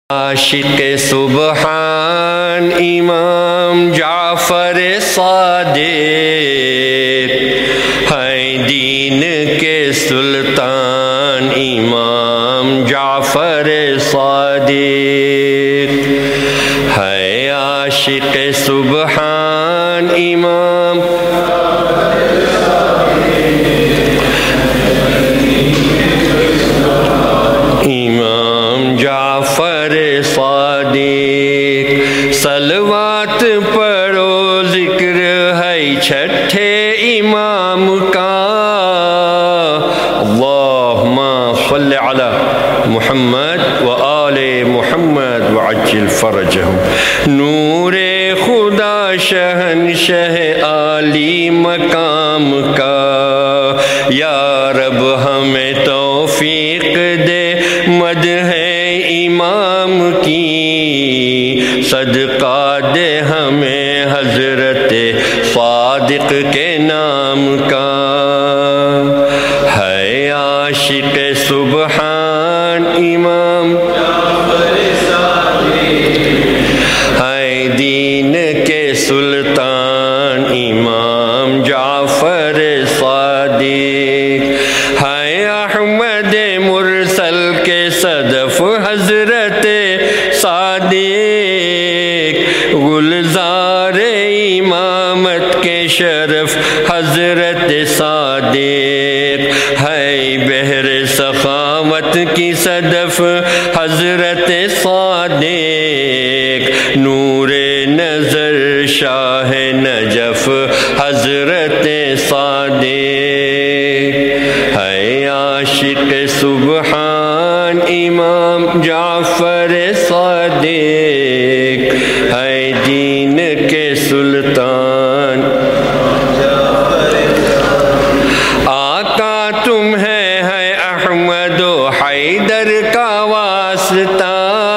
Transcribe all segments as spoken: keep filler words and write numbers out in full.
عاشق سبحان امام جعفر صادق ہیں دین کے سلطان امام جعفر صادق ہے عاشق سبحان امام امام جعفر صادق صلوات پڑھو ذکر ہے چھٹے امام کا اللہم صلی علی محمد و آل محمد وعجل فرجہم نور خدا شہنشہ عالی مقام کا یا رب ہمیں توفیق دے مدح امام کی صدقہ دے ہمیں حضرت صادق کے نام کا ہے عاشق سبحان امام ہے دین کے سلطان امام جعفر صادق ہے احمد مرسل کے صدف حضرت صادق گلزار امامت کے شرف حضرت صادق ہے بحر سخاوت کی صدف حضرت صادق نور نظر شاہ نجف حضرت صادق ہے عاشق سبحان امام جعفر صادق ہے دین کے سلطان آقا تم ہے ہے احمد و حیدر کا واسطہ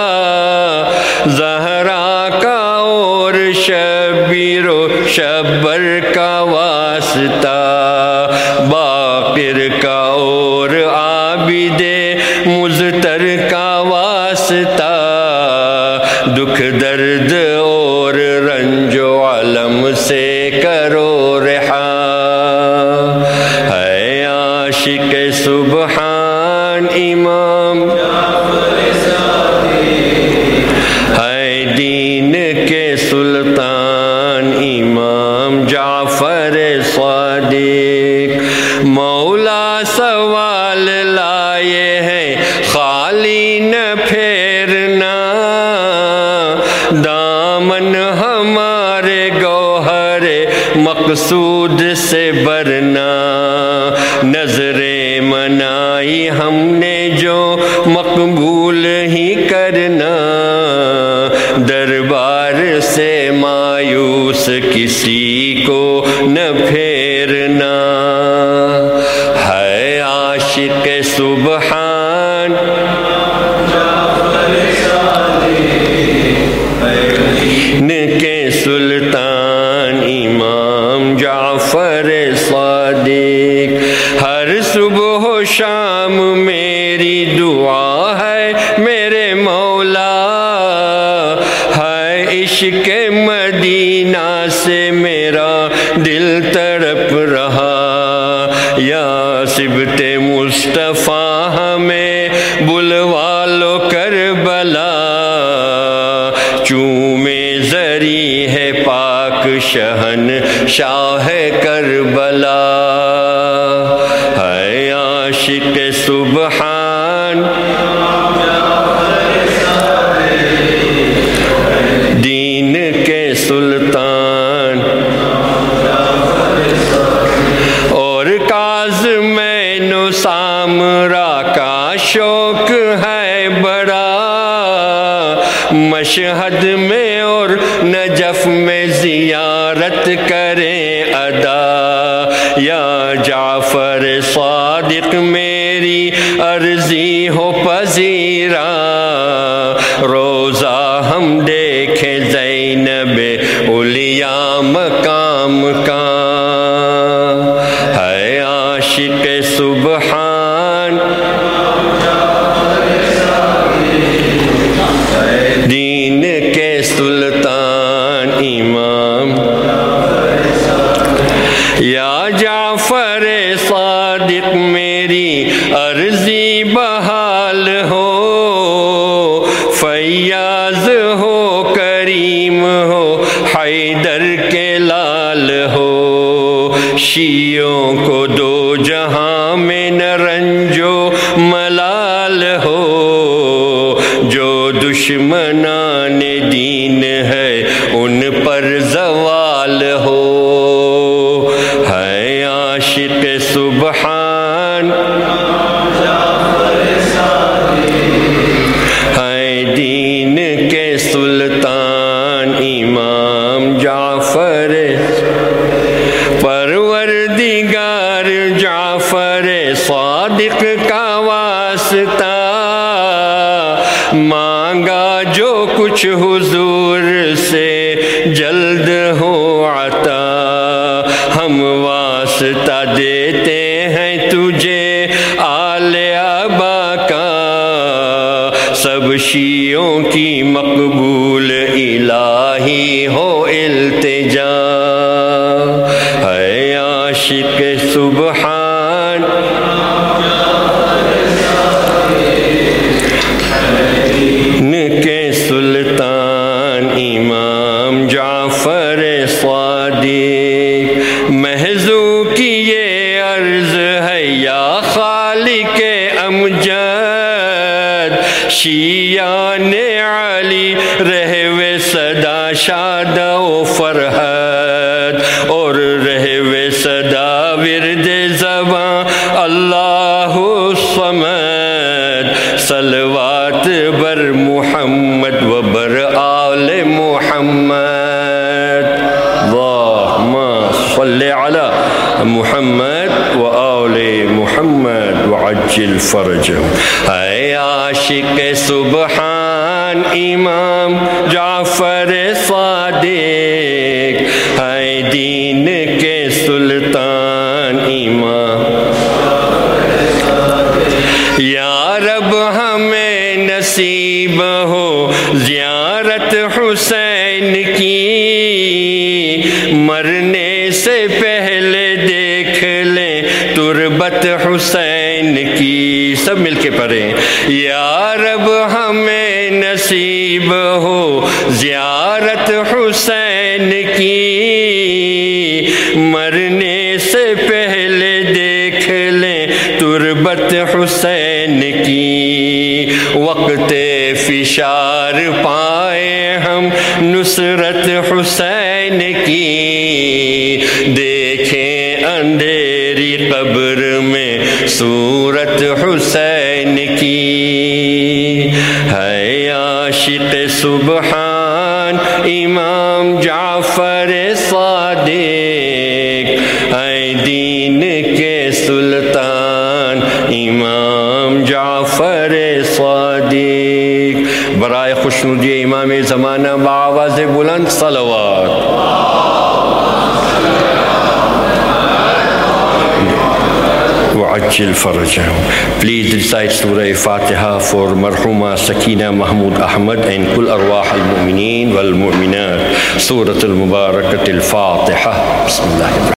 زہرا کا اور شبیر و شبر کا واسطہ باقر کا اور عابد مزتر کا واسطہ دکھ درد اور رنج و علم سے کرو رہا ہے عاشق سبحان امام ہے دین کے سلطان امام جعفر صادق مولا سوال لائے ہیں خالی نہ پھیرنا دامن ہمارے گوہر مقصود سے برنا نظر منائی ہم نے جو مقبول ہی کرنا دربار سے مایوس کسی کو نہ پھیرنا ہے عاشق سبحان کے سلطان امام جعفر صادق ہر صبح و شام میری دعا ہے میرے مولا ہے عشق مدینہ سے میرا دل تڑپ رہا یا صبت مصطفیٰ ہمیں بلوا لو کربلا چومے زری ہے پاک شہن شاہ کربلا ہے عاشق سبحان دین کے سلطان اور کاظم و سامرا کا شوق ہے بڑا مشہد میں اور نجف میں زیارت کریں ادا یا جعفر صادق میری عرضی ہو پذیرا روزہ ہم دیکھیں زینب اولیاء مقام کا ہے عاشق سبحان یا جعفر صادق میری عرضی بحال ہو، فیاض ہو کریم ہو حیدر کے لال ہو، شیعوں کو دو جہاں میں نہ رنجو ملال ہو، جو دشمنان دین ہے ان پر زوال ہو، ہے عاشق سبحان ہے دین کے سلطان امام جعفر، پروردگار جعفر صادق کا واسطہ، مانگا جو کچھ حضور سے جلد ہو عطا، ہم واسطہ دیتے ہیں تجھے آل ابا کا، سب شیعوں کی مقبول الہی ہو التجا، ہے عاشق سبحان کے سلطان امام جعفر صادق، محضو کی یہ عرض ہے یا خالق امجد، شیعان علی رہوے صدا شاد و فرحت، اور رہوے صدا ورد زباں اللہ الصمد، صلوات بر محمد و بر آل محمد، اللہم صلی علی محمد و آل محمد وعجل فرجہم، اے عاشق سبحان امام جعفر صادق، اے دین کے سلطان امام، یا رب ہمیں نصیب ہو زیارت حسین کی، مرنے سے پہلے دیکھ لیں تربت حسین کی، سب مل کے پڑھیں، یا رب ہمیں نصیب ہو زیارت حسین کی، مرنے سے پہلے دیکھ لیں تربت حسین کی، وقت فشار پائے ہم نصرت حسین کی، دیکھیں اندھیری قبر میں صورت حسین کی، ہے عاشق سبحان امام جعفر صادق، اے دین کے سلطان امام جعفر صادق، برائے خوشنودی امام زمانہ بآواز بلند صلوات، وعجل فرجہم. Please recite Surah Fatiha for Marhuma Sakina Mahmood Ahmad and Kul Arwah al-Mu'mineen wal-Mu'minat. Surah al-Mubarakat al-Fatiha. Bismillah.